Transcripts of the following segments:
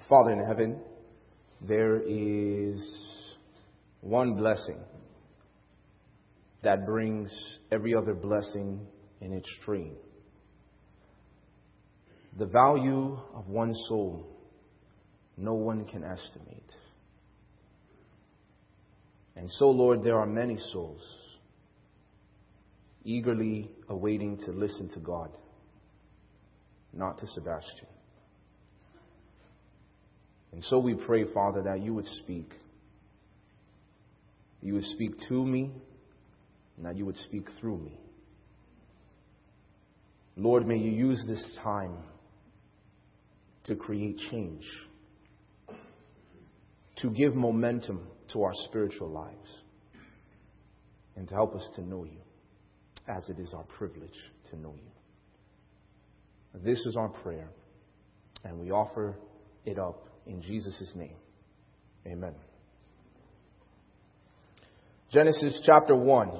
Father in heaven, there is one blessing that brings every other blessing in its stream. The value of one soul, no one can estimate. And so, Lord, there are many souls eagerly awaiting to listen to God, not to Sebastian. And so we pray, Father, that you would speak. You would speak to me, and that you would speak through me. Lord, may you use this time to create change, to give momentum to our spiritual lives, and to help us to know you, as it is our privilege to know you. This is our prayer, and we offer it up in Jesus' name. Amen. Genesis chapter 1.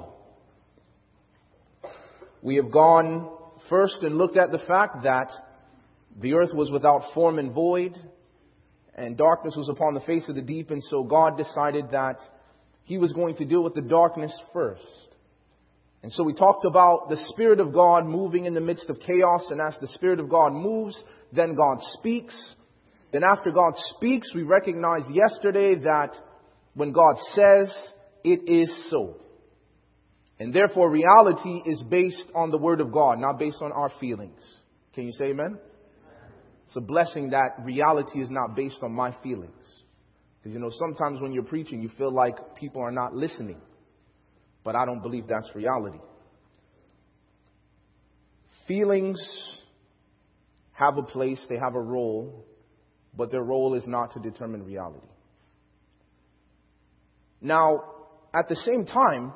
We have gone first and looked at the fact that the earth was without form and void, and darkness was upon the face of the deep, and so God decided that He was going to deal with the darkness first. And so we talked about the Spirit of God moving in the midst of chaos, and as the Spirit of God moves, then God speaks. Then after God speaks, we recognized yesterday that when God says, it is so. And therefore reality is based on the Word of God, not based on our feelings. Can you say amen? It's a blessing that reality is not based on my feelings. Because sometimes when you're preaching, you feel like people are not listening. But I don't believe that's reality. Feelings have a place, they have a role, but their role is not to determine reality. Now, at the same time,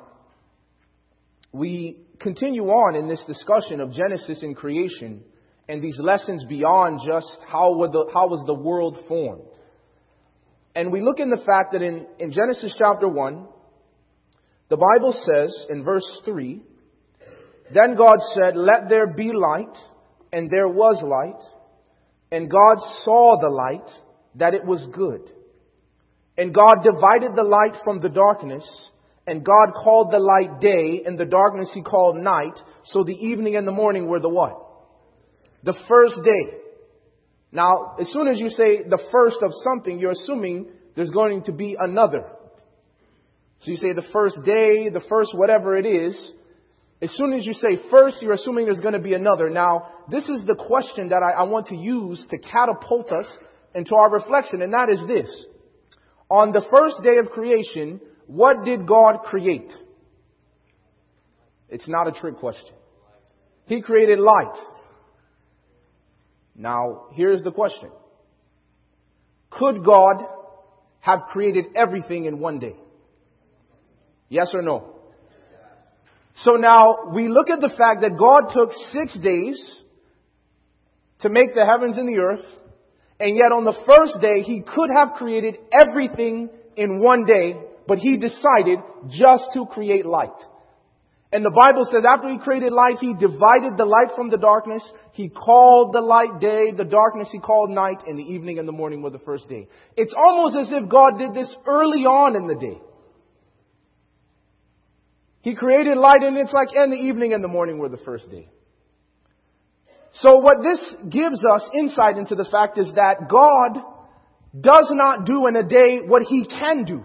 we continue on in this discussion of Genesis and creation and these lessons beyond just how was the world formed. And we look in the fact that in Genesis chapter 1, the Bible says in verse 3, then God said, let there be light, and there was light. And God saw the light, that it was good. And God divided the light from the darkness. And God called the light day, and the darkness He called night. So the evening and the morning were the what? The first day. Now, as soon as you say the first of something, you're assuming there's going to be another. So you say the first day, the first whatever it is. As soon as you say first, you're assuming there's going to be another. Now, this is the question that I want to use to catapult us into our reflection. And that is this. On the first day of creation, what did God create? It's not a trick question. He created light. Now, here's the question. Could God have created everything in one day? Yes or no? So now we look at the fact that God took 6 days to make the heavens and the earth. And yet on the first day, He could have created everything in one day, but He decided just to create light. And the Bible says after He created light, He divided the light from the darkness. He called the light day, the darkness He called night, and the evening and the morning were the first day. It's almost as if God did this early on in the day. He created light, and it's like, and the evening and the morning were the first day. So what this gives us insight into the fact is that God does not do in a day what He can do.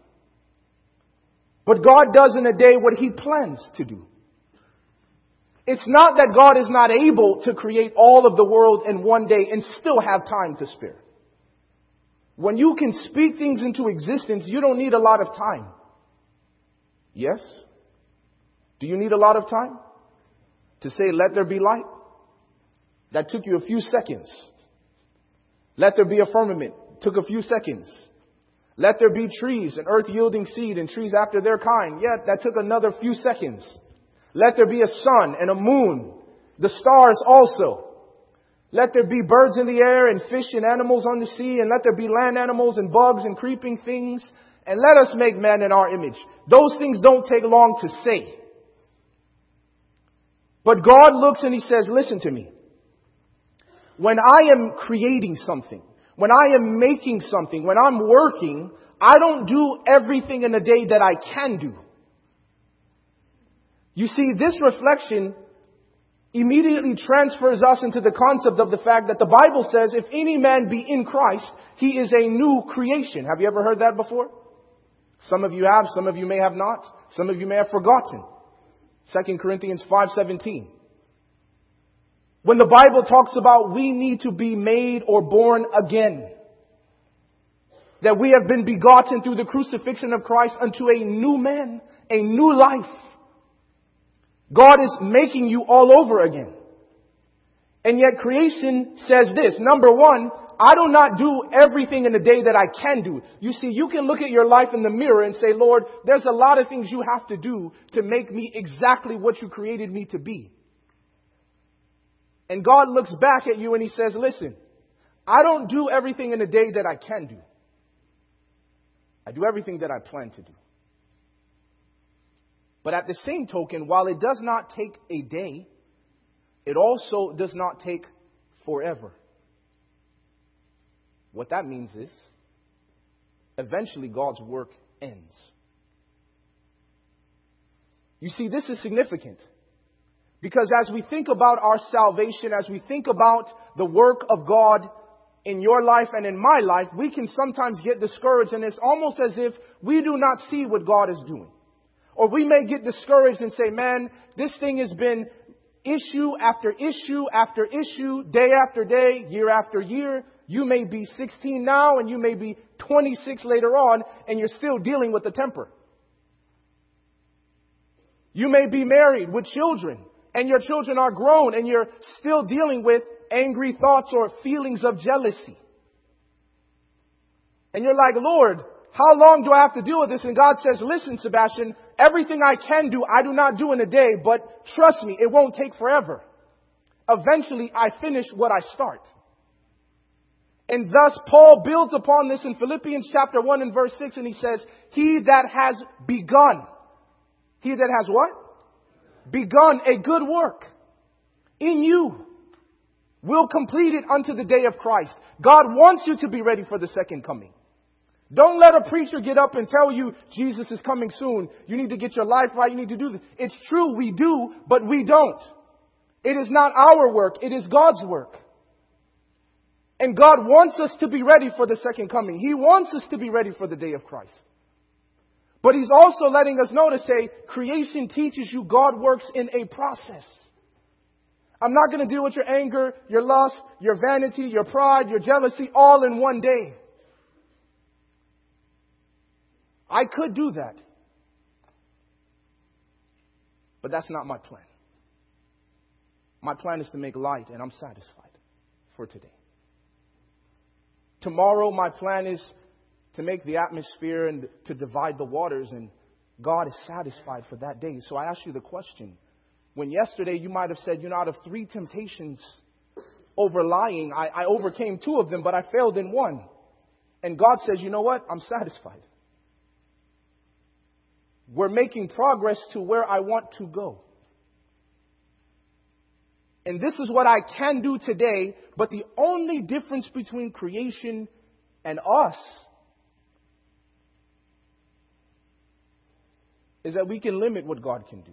But God does in a day what He plans to do. It's not that God is not able to create all of the world in one day and still have time to spare. When you can speak things into existence, you don't need a lot of time. Yes? Do you need a lot of time to say, let there be light? That took you a few seconds. Let there be a firmament. Took a few seconds. Let there be trees and earth yielding seed and trees after their kind. Yet that took another few seconds. Let there be a sun and a moon. The stars also. Let there be birds in the air and fish and animals on the sea. And let there be land animals and bugs and creeping things. And let us make man in our image. Those things don't take long to say. But God looks and He says, listen to me. When I am creating something, When I am making something, when I'm working, I don't do everything in a day that I can do. You see, this reflection immediately transfers us into the concept of the fact that the Bible says, if any man be in Christ, he is a new creation. Have you ever heard that before? Some of you have, some of you may have not. Some of you may have forgotten. 2 Corinthians 5:17. When the Bible talks about we need to be made or born again. That we have been begotten through the crucifixion of Christ unto a new man, a new life. God is making you all over again. And yet creation says this. Number one, I do not do everything in a day that I can do. You see, you can look at your life in the mirror and say, Lord, there's a lot of things you have to do to make me exactly what you created me to be. And God looks back at you and He says, listen, I don't do everything in a day that I can do. I do everything that I plan to do. But at the same token, while it does not take a day, it also does not take forever. What that means is, eventually God's work ends. You see, this is significant. Because as we think about our salvation, as we think about the work of God in your life and in my life, we can sometimes get discouraged, and it's almost as if we do not see what God is doing. Or we may get discouraged and say, man, this thing has been issue after issue after issue, day after day, year after year. You may be 16 now and you may be 26 later on, and you're still dealing with the temper. You may be married with children, and your children are grown, and you're still dealing with angry thoughts or feelings of jealousy. And you're like, Lord, how long do I have to deal with this? And God says, listen, Sebastian, everything I can do, I do not do in a day, but trust me, it won't take forever. Eventually, I finish what I start. And thus, Paul builds upon this in Philippians chapter 1 and verse 6, and he says, he that has begun. He that has what? Begun a good work in you will complete it unto the day of Christ. God wants you to be ready for the second coming. Don't let a preacher get up and tell you Jesus is coming soon. You need to get your life right. You need to do this. It's true, we do, but we don't. It is not our work. It is God's work. And God wants us to be ready for the second coming. He wants us to be ready for the day of Christ. But He's also letting us know to say, creation teaches you God works in a process. I'm not going to deal with your anger, your lust, your vanity, your pride, your jealousy, all in one day. I could do that. But that's not my plan. My plan is to make light, and I'm satisfied for today. Tomorrow, my plan is to make the atmosphere and to divide the waters, and God is satisfied for that day. So I ask you the question. When yesterday you might have said, out of 3 temptations over lying, I overcame 2 of them, but I failed in 1. And God says, you know what? I'm satisfied. We're making progress to where I want to go. And this is what I can do today, but the only difference between creation and us is that we can limit what God can do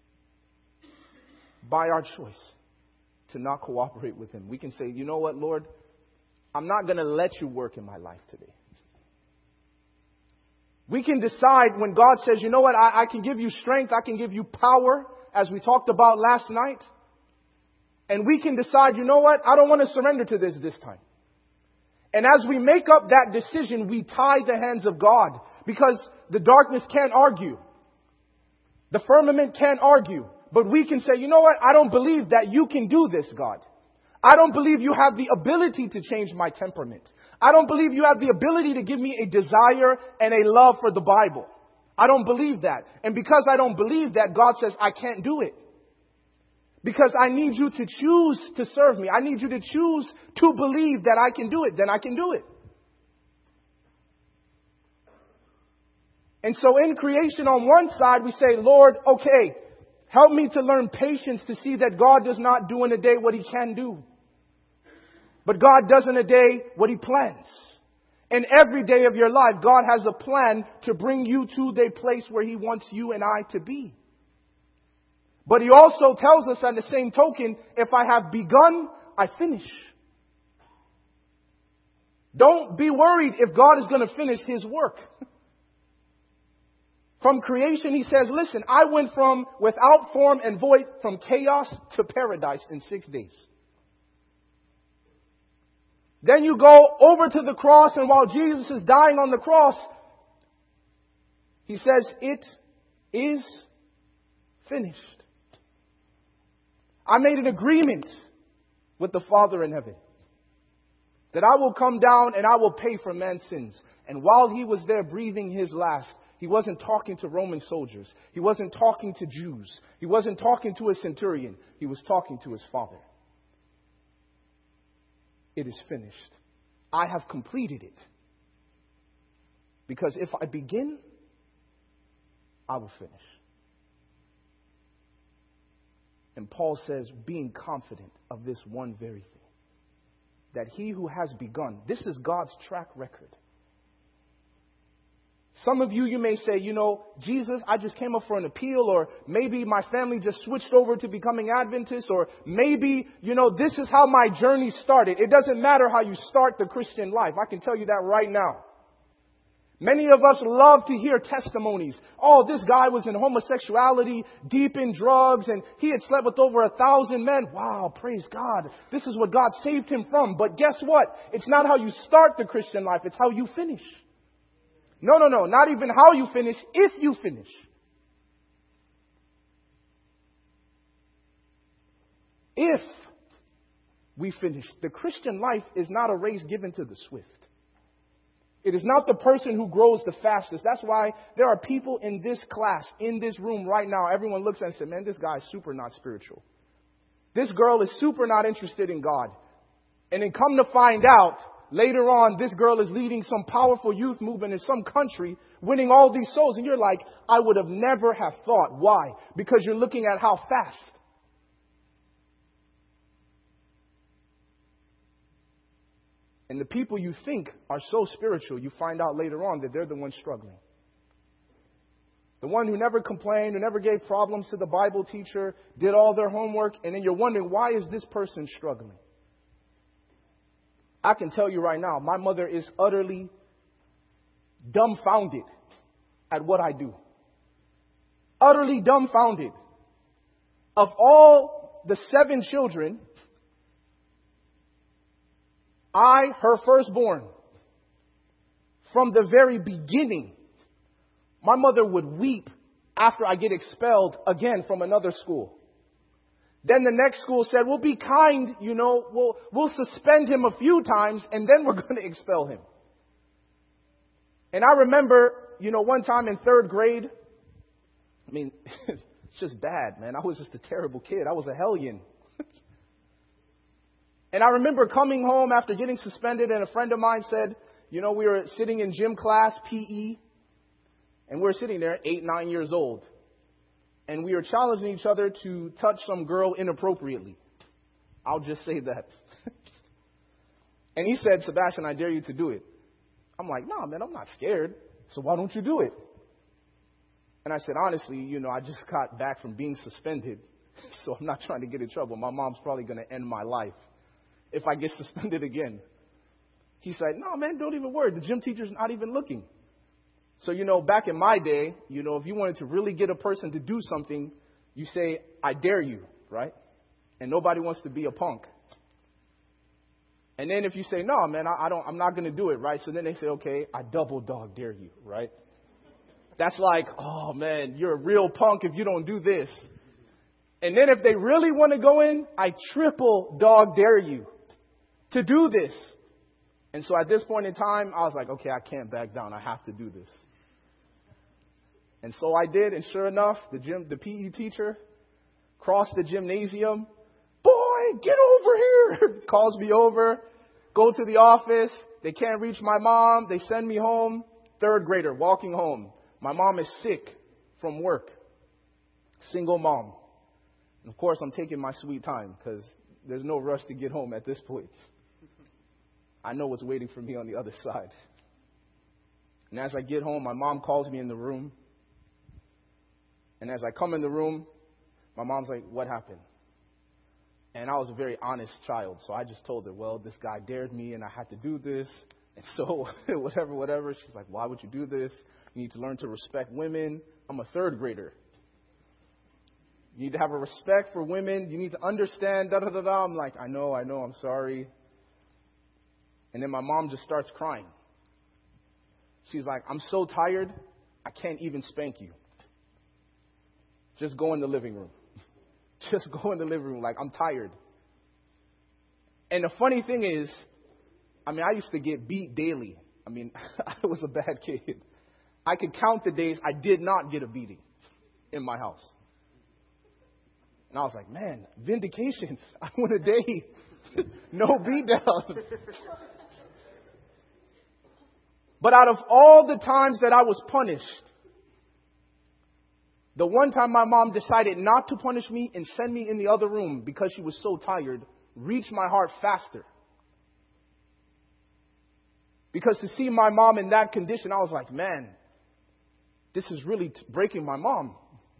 by our choice to not cooperate with Him. We can say, you know what, Lord, I'm not going to let you work in my life today. We can decide when God says, you know what, I can give you strength, I can give you power, as we talked about last night. And we can decide, you know what, I don't want to surrender to this time. And as we make up that decision, we tie the hands of God, because the darkness can't argue. The firmament can't argue. But we can say, you know what, I don't believe that you can do this, God. I don't believe you have the ability to change my temperament. I don't believe you have the ability to give me a desire and a love for the Bible. I don't believe that. And because I don't believe that, God says I can't do it. Because I need you to choose to serve me. I need you to choose to believe that I can do it. Then I can do it. And so in creation on one side, we say, Lord, okay, help me to learn patience to see that God does not do in a day what He can do. But God does in a day what He plans. And every day of your life, God has a plan to bring you to the place where He wants you and I to be. But He also tells us on the same token, if I have begun, I finish. Don't be worried if God is going to finish His work. From creation, He says, listen, I went from without form and void, from chaos to paradise in 6 days. Then you go over to the cross, and while Jesus is dying on the cross, He says, it is finished. I made an agreement with the Father in heaven that I will come down and I will pay for man's sins. And while He was there breathing His last, He wasn't talking to Roman soldiers. He wasn't talking to Jews. He wasn't talking to a centurion. He was talking to His Father. It is finished. I have completed it. Because if I begin, I will finish. And Paul says, being confident of this one very thing, that He who has begun, this is God's track record. Some of you may say, Jesus, I just came up for an appeal, or maybe my family just switched over to becoming Adventist, or maybe, this is how my journey started. It doesn't matter how you start the Christian life. I can tell you that right now. Many of us love to hear testimonies. Oh, this guy was in homosexuality, deep in drugs, and he had slept with over 1,000 men. Wow, praise God. This is what God saved him from. But guess what? It's not how you start the Christian life. It's how you finish. No. Not even how you finish, if you finish. If we finish. The Christian life is not a race given to the swift. It is not the person who grows the fastest. That's why there are people in this class, in this room right now. Everyone looks at and says, man, this guy is super not spiritual. This girl is super not interested in God. And then come to find out, later on, this girl is leading some powerful youth movement in some country, winning all these souls. And you're like, I would have never have thought. Why? Because you're looking at how fast. And the people you think are so spiritual, you find out later on that they're the ones struggling. The one who never complained, who never gave problems to the Bible teacher, did all their homework, and then you're wondering, why is this person struggling? I can tell you right now, my mother is utterly dumbfounded at what I do. Utterly dumbfounded. Of all the 7 children, her firstborn, from the very beginning, my mother would weep after I get expelled again from another school. Then the next school said, we'll be kind, we'll suspend him a few times and then we're going to expel him. And I remember, one time in 3rd grade, it's just bad, man. I was just a terrible kid. I was a hellion. And I remember coming home after getting suspended, and a friend of mine said, we were sitting in gym class, PE, and we were sitting there 8, 9 years old. And we were challenging each other to touch some girl inappropriately. I'll just say that. And he said, Sebastian, I dare you to do it. I'm like, no, man, I'm not scared. So why don't you do it? And I said, honestly, I just got back from being suspended. So I'm not trying to get in trouble. My mom's probably going to end my life if I get suspended again. He said, no, man, don't even worry. The gym teacher's not even looking. So, back in my day, if you wanted to really get a person to do something, you say, I dare you, right? And nobody wants to be a punk. And then if you say, no, man, I'm not going to do it, right? So then they say, okay, I double dog dare you, right? That's like, oh, man, you're a real punk if you don't do this. And then if they really want to go in, I triple dog dare you to do this. And so at this point in time, I was like, okay, I can't back down. I have to do this. And so I did. And sure enough, the PE teacher crossed the gymnasium. Boy, get over here. Calls me over. Go to the office. They can't reach my mom. They send me home. 3rd grader walking home. My mom is sick from work. Single mom. And of course, I'm taking my sweet time because there's no rush to get home at this point. I know what's waiting for me on the other side. And as I get home, my mom calls me in the room. And as I come in the room, my mom's like, what happened? And I was a very honest child, so I just told her, well, this guy dared me and I had to do this. And so, whatever. She's like, why would you do this? You need to learn to respect women. I'm a third grader. You need to have a respect for women. You need to understand, da-da-da-da. I'm like, I know, I'm sorry. And then my mom just starts crying. She's like, I'm so tired, I can't even spank you. Just go in the living room. Just go in the living room. Like, I'm tired. And the funny thing is, I used to get beat daily. I was a bad kid. I could count the days I did not get a beating in my house. And I was like, man, vindication. I went a day. No beat down. But out of all the times that I was punished, the one time my mom decided not to punish me and send me in the other room because she was so tired reached my heart faster. Because to see my mom in that condition, I was like, man, this is really breaking my mom.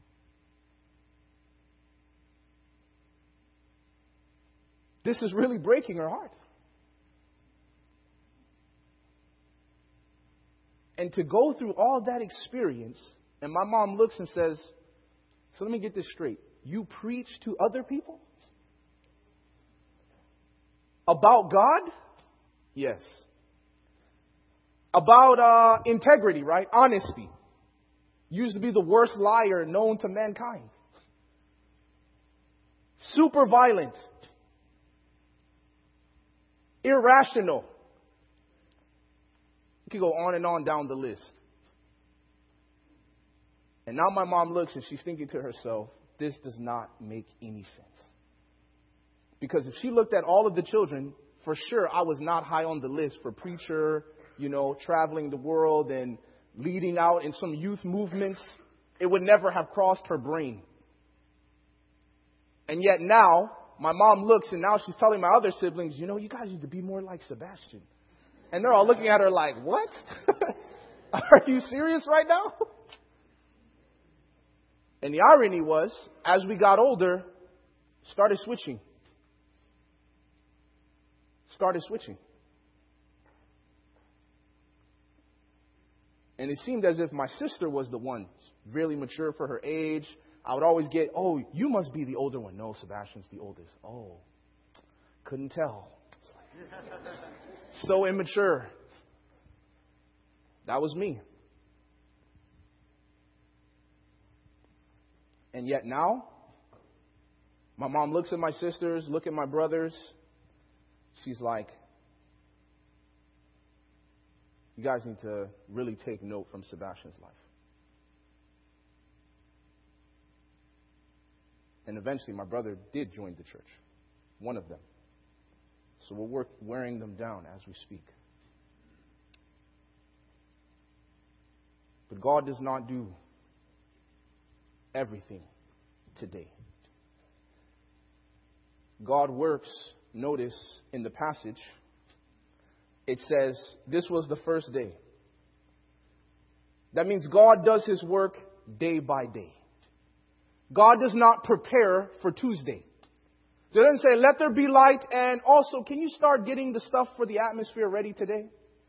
This is really breaking her heart. And to go through all that experience, and my mom looks and says, so let me get this straight. You preach to other people? About God? Yes. About integrity, right? Honesty. Used to be the worst liar known to mankind. Super violent. Irrational. You could go on and on down the list. And now my mom looks and she's thinking to herself, this does not make any sense. Because if she looked at all of the children, for sure I was not high on the list for preacher, traveling the world and leading out in some youth movements. It would never have crossed her brain. And yet now, my mom looks and now she's telling my other siblings, you guys need to be more like Sebastian. And they're all looking at her like, what? Are you serious right now? And the irony was, as we got older, started switching. And it seemed as if my sister was the one really mature for her age. I would always get, oh, you must be the older one. No, Sebastian's the oldest. Oh, couldn't tell. So immature. That was me. And yet now, my mom looks at my sisters, look at my brothers. She's like, you guys need to really take note from Sebastian's life. And eventually my brother did join the church. One of them. So we're wearing them down as we speak. But God does not do everything today. God works, notice in the passage, it says, this was the first day. That means God does His work day by day. God does not prepare for Tuesday. So it doesn't say, let there be light, and also, can you start getting the stuff for the atmosphere ready today?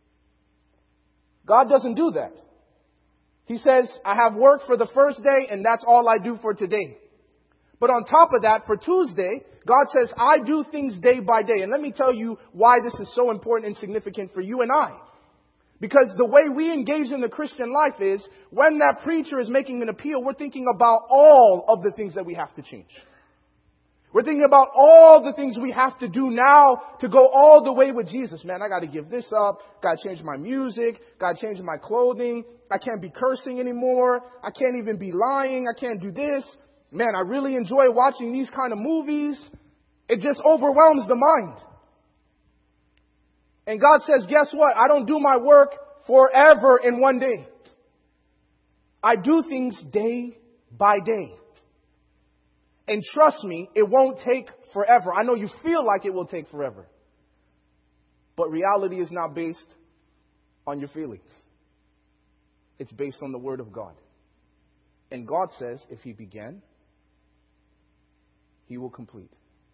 God doesn't do that. He says, I have work for the first day, and that's all I do for today. But on top of that, for Tuesday, God says, I do things day by day. And let me tell you why this is so important and significant for you and I. Because the way we engage in the Christian life is, when that preacher is making an appeal, we're thinking about all of the things that we have to change. We're thinking about all the things we have to do now to go all the way with Jesus. Man, I got to give this up. Got to change my music. Got to change my clothing. I can't be cursing anymore. I can't even be lying. I can't do this. Man, I really enjoy watching these kind of movies. It just overwhelms the mind. And God says, guess what? I don't do my work forever in one day. I do things day by day. And trust me, it won't take forever. I know you feel like it will take forever. But reality is not based on your feelings. It's based on the Word of God. And God says, if He began, He will complete.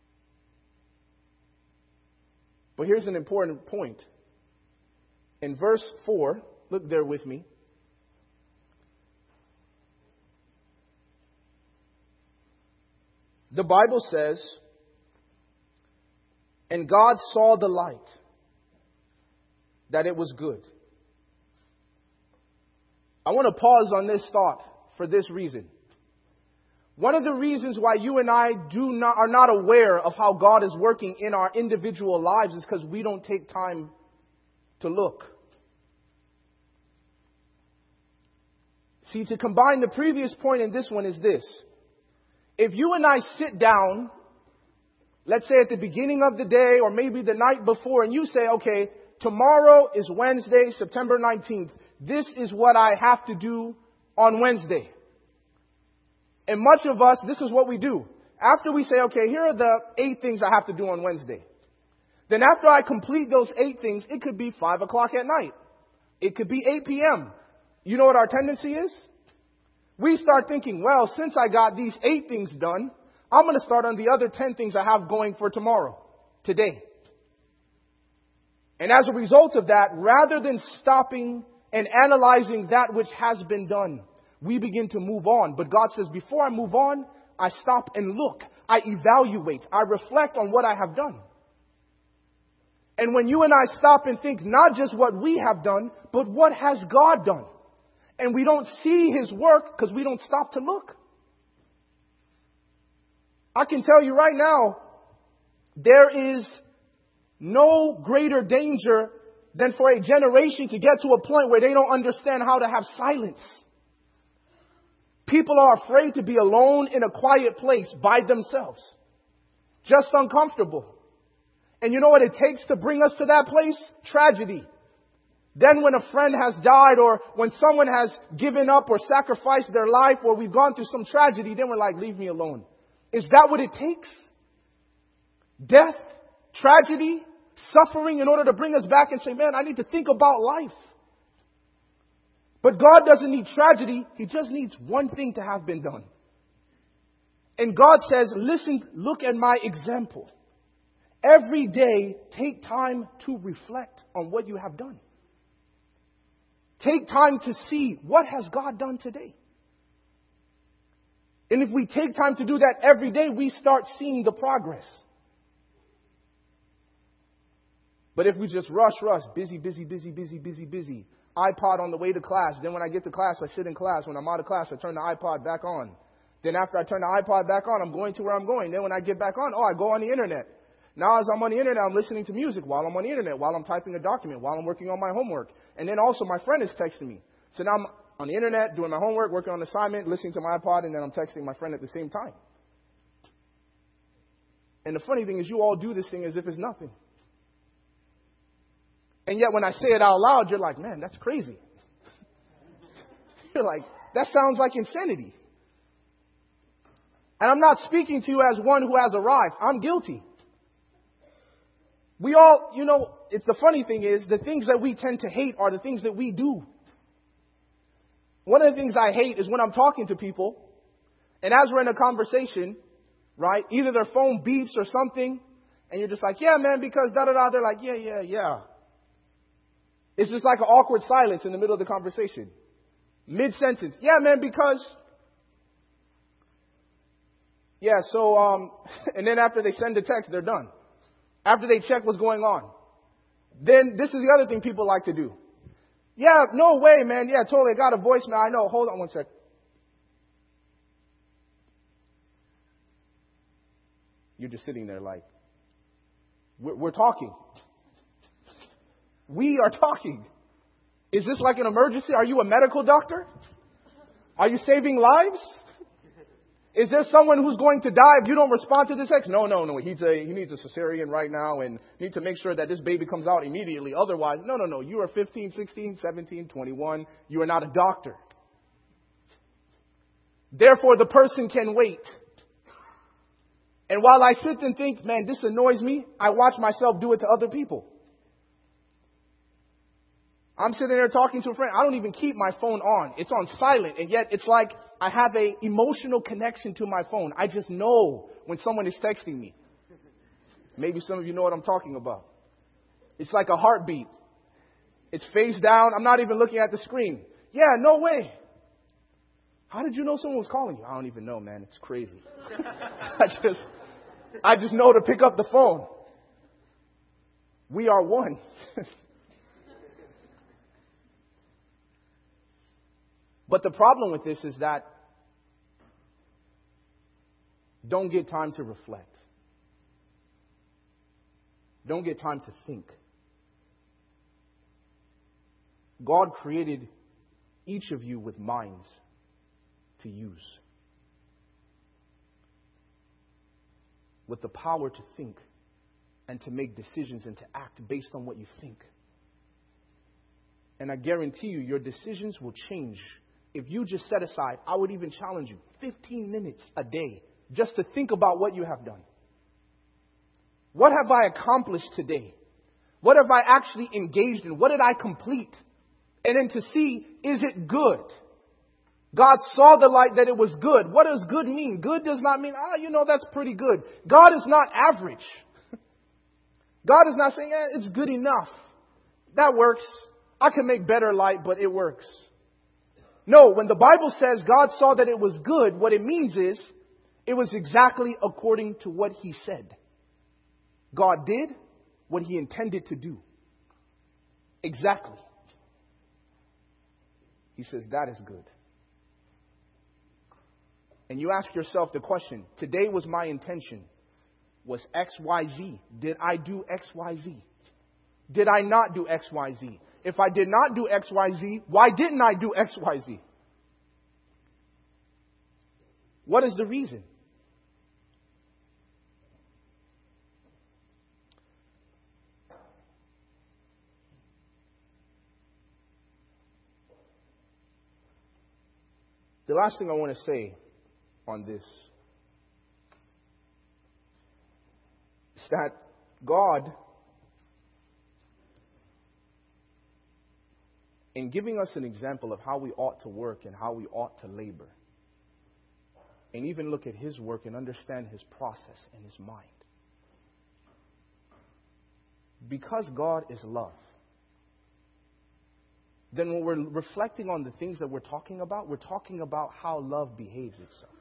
But here's an important point. In verse 4, look there with me. The Bible says, and God saw the light, that it was good. I want to pause on this thought for this reason. One of the reasons why you and I are not aware of how God is working in our individual lives is because we don't take time to look. See, to combine the previous point and this one is this. If you and I sit down, let's say at the beginning of the day or maybe the night before, and you say, okay, tomorrow is Wednesday, September 19th. This is what I have to do on Wednesday. And much of us, this is what we do. After we say, okay, here are the 8 things I have to do on Wednesday. Then after I complete those 8 things, it could be 5 o'clock at night. It could be 8 p.m. You know what our tendency is? We start thinking, well, since I got these 8 things done, I'm going to start on the other 10 things I have going for tomorrow, today. And as a result of that, rather than stopping and analyzing that which has been done, we begin to move on. But God says, before I move on, I stop and look. I evaluate. I reflect on what I have done. And when you and I stop and think not just what we have done, but what has God done? And we don't see His work because we don't stop to look. I can tell you right now, there is no greater danger than for a generation to get to a point where they don't understand how to have silence. People are afraid to be alone in a quiet place by themselves. Just uncomfortable. And you know what it takes to bring us to that place? Tragedy. Then when a friend has died or when someone has given up or sacrificed their life or we've gone through some tragedy, then we're like, leave me alone. Is that what it takes? Death, tragedy, suffering in order to bring us back and say, man, I need to think about life. But God doesn't need tragedy. He just needs one thing to have been done. And God says, listen, look at my example. Every day, take time to reflect on what you have done. Take time to see what has God done today. And if we take time to do that every day, we start seeing the progress. But if we just rush, busy, iPod on the way to class. Then when I get to class, I sit in class. When I'm out of class, I turn the iPod back on. Then after I turn the iPod back on, I'm going to where I'm going. Then when I get back on, I go on the internet. Now as I'm on the internet, I'm listening to music while I'm on the internet, while I'm typing a document, while I'm working on my homework. And then also my friend is texting me. So now I'm on the internet, doing my homework, working on an assignment, listening to my iPod, and then I'm texting my friend at the same time. And the funny thing is you all do this thing as if it's nothing. And yet when I say it out loud, you're like, man, that's crazy. You're like, that sounds like insanity. And I'm not speaking to you as one who has arrived. I'm guilty. We all, it's the funny thing is the things that we tend to hate are the things that we do. One of the things I hate is when I'm talking to people and as we're in a conversation, right, either their phone beeps or something and you're just like, yeah, man, because da-da-da. They're like, yeah. It's just like an awkward silence in the middle of the conversation. Mid-sentence. Yeah, man, because. Yeah, so, and then after they send the text, they're done. After they check what's going on. Then this is the other thing people like to do. Yeah, no way, man. Yeah, totally. I got a voicemail. I know. Hold on one sec. You're just sitting there like, we're talking. We are talking. Is this like an emergency? Are you a medical doctor? Are you saving lives? Is there someone who's going to die if you don't respond to this text? No. He needs a cesarean right now and need to make sure that this baby comes out immediately. Otherwise, no. You are 15, 16, 17, 21. You are not a doctor. Therefore, the person can wait. And while I sit and think, man, this annoys me, I watch myself do it to other people. I'm sitting there talking to a friend. I don't even keep my phone on. It's on silent. And yet it's like I have a emotional connection to my phone. I just know when someone is texting me. Maybe some of you know what I'm talking about. It's like a heartbeat. It's face down. I'm not even looking at the screen. Yeah, no way. How did you know someone was calling you? I don't even know, man. It's crazy. I just know to pick up the phone. We are one. But the problem with this is that don't get time to reflect. Don't get time to think. God created each of you with minds to use, with the power to think and to make decisions and to act based on what you think. And I guarantee you, your decisions will change if you just set aside, I would even challenge you, 15 minutes a day just to think about what you have done. What have I accomplished today? What have I actually engaged in? What did I complete? And then to see, is it good? God saw the light that it was good. What does good mean? Good does not mean, that's pretty good. God is not average. God is not saying, it's good enough. That works. I can make better light, but it works. No, when the Bible says God saw that it was good, what it means is it was exactly according to what He said. God did what He intended to do. Exactly. He says that is good. And you ask yourself the question, today was my intention. Was X, Y, Z? Did I do X, Y, Z? Did I not do X, Y, Z? If I did not do X, Y, Z, why didn't I do X, Y, Z? What is the reason? The last thing I want to say on this is that God, in giving us an example of how we ought to work and how we ought to labor, and even look at His work and understand His process and His mind. Because God is love, then when we're reflecting on the things that we're talking about how love behaves itself.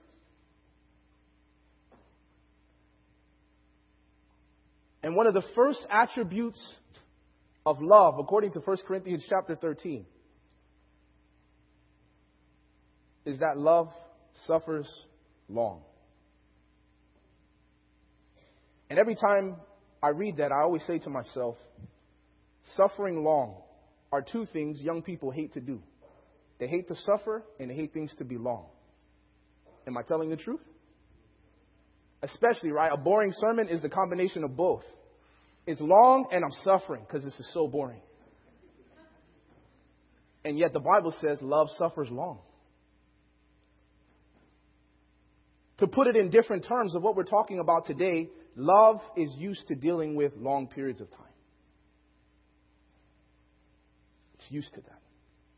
And one of the first attributes of love, according to 1 Corinthians chapter 13, is that love suffers long. And every time I read that, I always say to myself, suffering long are two things young people hate to do. They hate to suffer and they hate things to be long. Am I telling the truth? Especially, right? A boring sermon is the combination of both. It's long and I'm suffering because this is so boring. And yet the Bible says love suffers long. To put it in different terms of what we're talking about today, love is used to dealing with long periods of time. It's used to that.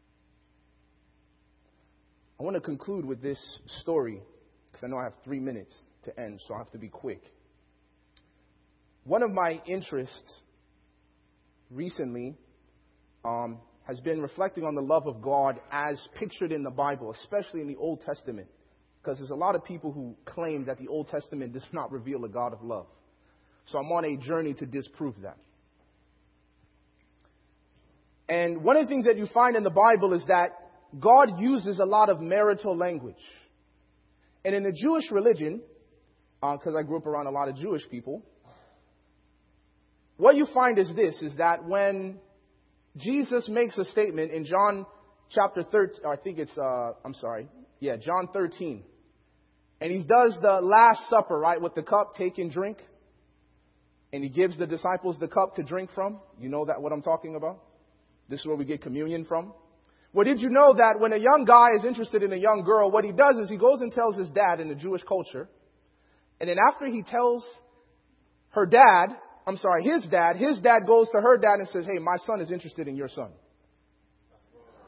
I want to conclude with this story because I know I have 3 minutes to end, so I have to be quick. One of my interests recently has been reflecting on the love of God as pictured in the Bible, especially in the Old Testament. Because there's a lot of people who claim that the Old Testament does not reveal a God of love. So I'm on a journey to disprove that. And one of the things that you find in the Bible is that God uses a lot of marital language. And in the Jewish religion, because I grew up around a lot of Jewish people, what you find is this, is that when Jesus makes a statement in John chapter 13, I think it's, John 13. And He does the Last Supper, right, with the cup, take and drink. And He gives the disciples the cup to drink from. You know that what I'm talking about? This is where we get communion from. Well, did you know that when a young guy is interested in a young girl, what he does is he goes and tells his dad in the Jewish culture. And then after he tells his dad goes to her dad and says, hey, my son is interested in your son.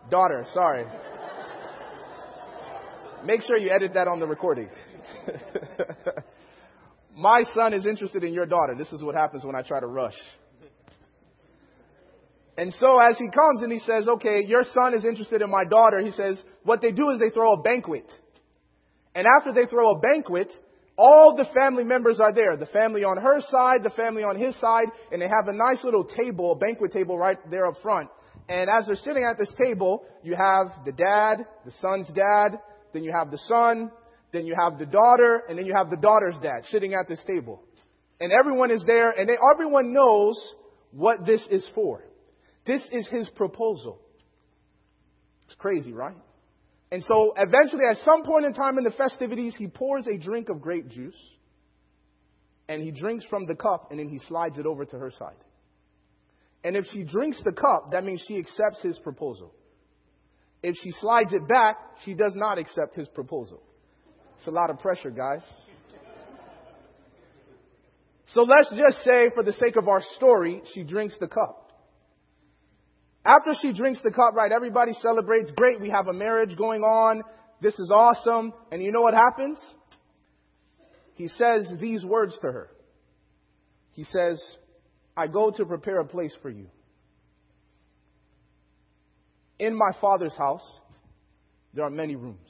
Daughter, sorry. Make sure you edit that on the recording. My son is interested in your daughter. This is what happens when I try to rush. And so as he comes and he says, okay, your son is interested in my daughter, he says, what they do is they throw a banquet. And after they throw a banquet, all the family members are there. The family on her side, the family on his side, and they have a nice little table, a banquet table right there up front. And as they're sitting at this table, you have the dad, the son's dad, then you have the son, then you have the daughter, and then you have the daughter's dad sitting at this table. And everyone is there, and everyone knows what this is for. This is his proposal. It's crazy, right? And so eventually, at some point in time in the festivities, he pours a drink of grape juice, and he drinks from the cup, and then he slides it over to her side. And if she drinks the cup, that means she accepts his proposal. If she slides it back, she does not accept his proposal. It's a lot of pressure, guys. So let's just say, for the sake of our story, she drinks the cup. After she drinks the cup, right, everybody celebrates. Great, we have a marriage going on. This is awesome. And you know what happens? He says these words to her. He says, I go to prepare a place for you. In my Father's house, there are many rooms.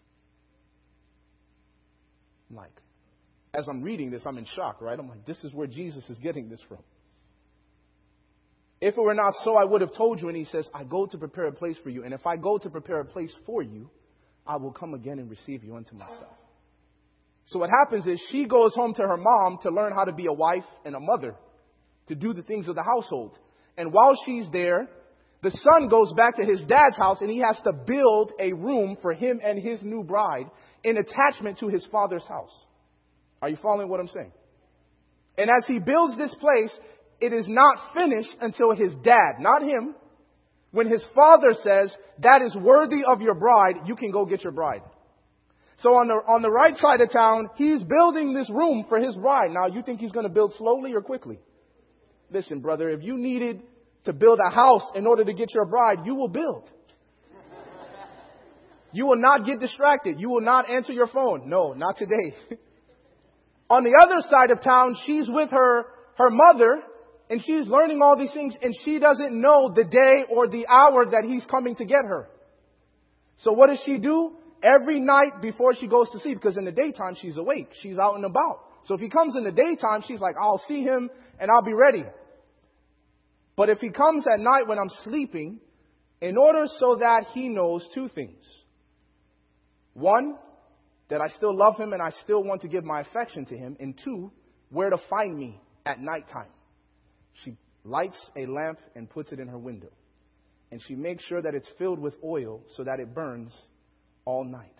I'm like, as I'm reading this, I'm in shock, right? I'm like, this is where Jesus is getting this from. If it were not so, I would have told you. And he says, I go to prepare a place for you. And if I go to prepare a place for you, I will come again and receive you unto myself. So what happens is she goes home to her mom to learn how to be a wife and a mother, to do the things of the household. And while she's there, the son goes back to his dad's house and he has to build a room for him and his new bride in attachment to his father's house. Are you following what I'm saying? And as he builds this place, it is not finished until his dad, not him, when his father says, that is worthy of your bride, you can go get your bride. So on the right side of town, he's building this room for his bride. Now, you think he's going to build slowly or quickly? Listen, brother, if you needed to build a house in order to get your bride, you will build. You will not get distracted. You will not answer your phone. No, not today. On the other side of town, she's with her mother, and she's learning all these things, and she doesn't know the day or the hour that he's coming to get her. So what does she do? Every night before she goes to sleep, because in the daytime she's awake, she's out and about. So if he comes in the daytime, she's like, I'll see him and I'll be ready. But if he comes at night when I'm sleeping, in order so that he knows two things. One, that I still love him and I still want to give my affection to him. And two, where to find me at nighttime. She lights a lamp and puts it in her window. And she makes sure that it's filled with oil so that it burns all night.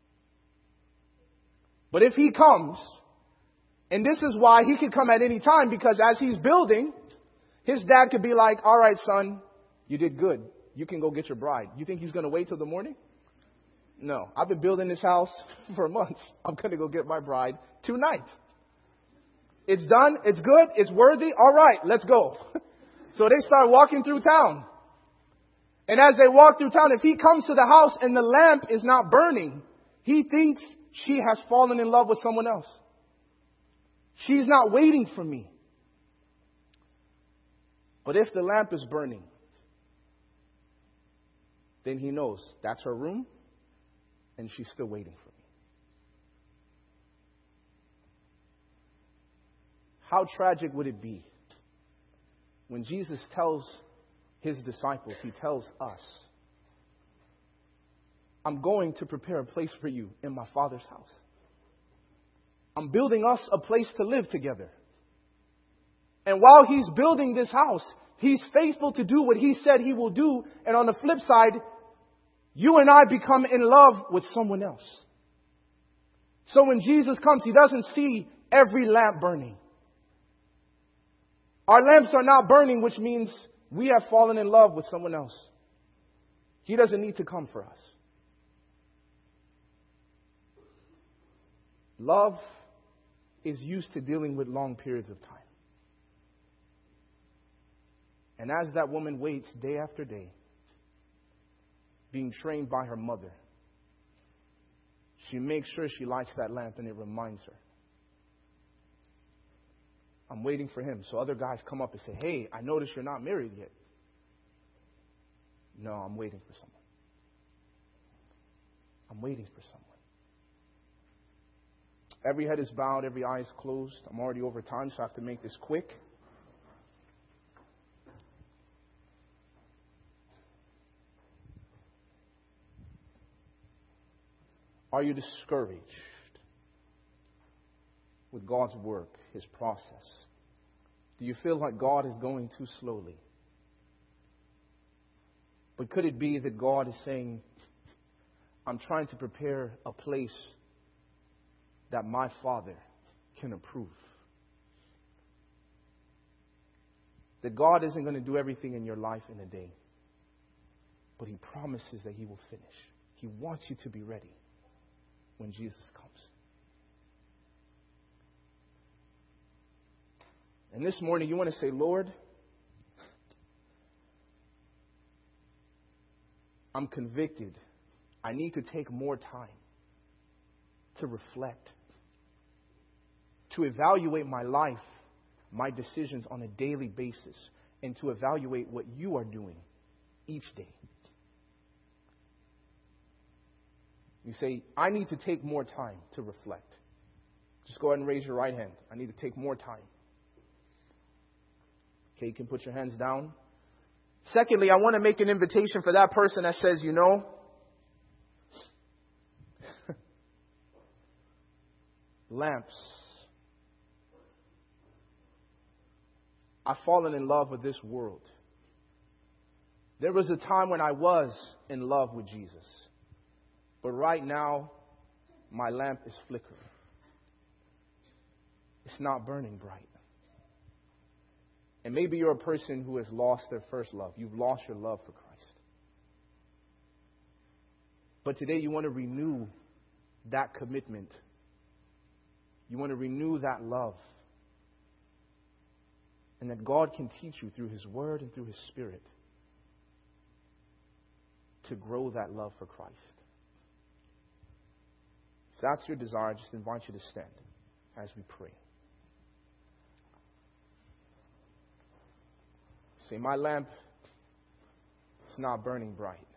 But if he comes, and this is why he could come at any time, because as he's building, his dad could be like, all right, son, you did good. You can go get your bride. You think he's going to wait till the morning? No, I've been building this house for months. I'm going to go get my bride tonight. It's done. It's good. It's worthy. All right, let's go. So they start walking through town. And as they walk through town, if he comes to the house and the lamp is not burning, he thinks she has fallen in love with someone else. She's not waiting for me. But if the lamp is burning, then he knows that's her room and she's still waiting for me. How tragic would it be when Jesus tells his disciples, he tells us, I'm going to prepare a place for you in my Father's house. I'm building us a place to live together. And while he's building this house, he's faithful to do what he said he will do. And on the flip side, you and I become in love with someone else. So when Jesus comes, he doesn't see every lamp burning. Our lamps are not burning, which means we have fallen in love with someone else. He doesn't need to come for us. Love is used to dealing with long periods of time. And as that woman waits day after day, being trained by her mother. She makes sure she lights that lamp and it reminds her. I'm waiting for him. So other guys come up and say, hey, I noticed you're not married yet. No, I'm waiting for someone. I'm waiting for someone. Every head is bowed, every eye is closed. I'm already over time, so I have to make this quick. Are you discouraged with God's work, His process? Do you feel like God is going too slowly? But could it be that God is saying, I'm trying to prepare a place that my Father can approve? That God isn't going to do everything in your life in a day, but He promises that He will finish. He wants you to be ready when Jesus comes. And this morning you want to say, Lord, I'm convicted. I need to take more time to reflect, to evaluate my life, my decisions on a daily basis, and to evaluate what you are doing each day. You say, I need to take more time to reflect. Just go ahead and raise your right hand. I need to take more time. Okay, you can put your hands down. Secondly, I want to make an invitation for that person that says, you know, lamps. I've fallen in love with this world. There was a time when I was in love with Jesus. But right now, my lamp is flickering. It's not burning bright. And maybe you're a person who has lost their first love. You've lost your love for Christ. But today you want to renew that commitment. You want to renew that love. And that God can teach you through His Word and through His Spirit to grow that love for Christ. If that's your desire, I just invite you to stand as we pray. Say, my lamp is not burning bright.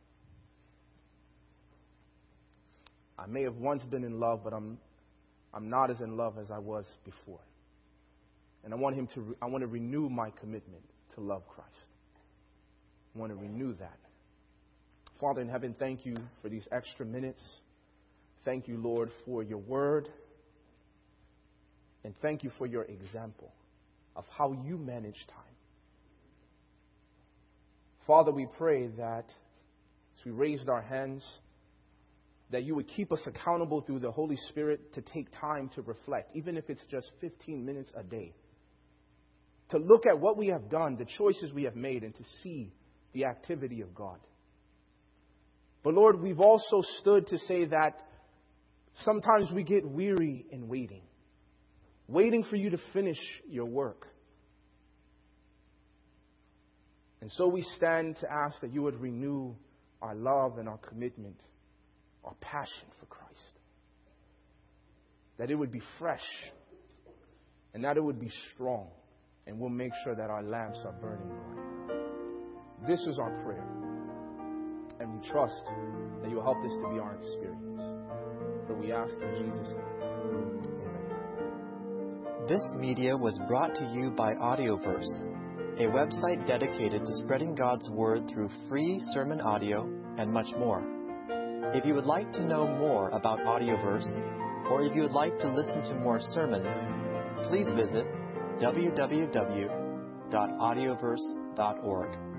I may have once been in love, but I'm not as in love as I was before. And I want to renew my commitment to love Christ. I want to renew that. Father in heaven, thank you for these extra minutes. Thank you, Lord, for your word. And thank you for your example of how you manage time. Father, we pray that as we raised our hands, that you would keep us accountable through the Holy Spirit to take time to reflect, even if it's just 15 minutes a day. To look at what we have done, the choices we have made, and to see the activity of God. But Lord, we've also stood to say that sometimes we get weary in waiting for you to finish your work. And so we stand to ask that you would renew our love and our commitment, our passion for Christ. That it would be fresh and that it would be strong. And we'll make sure that our lamps are burning bright. This is our prayer. And we trust that you'll help this to be our experience. For we ask in Jesus' name. Amen. This media was brought to you by Audioverse, a website dedicated to spreading God's Word through free sermon audio and much more. If you would like to know more about Audioverse, or if you would like to listen to more sermons, please visit www.audioverse.org.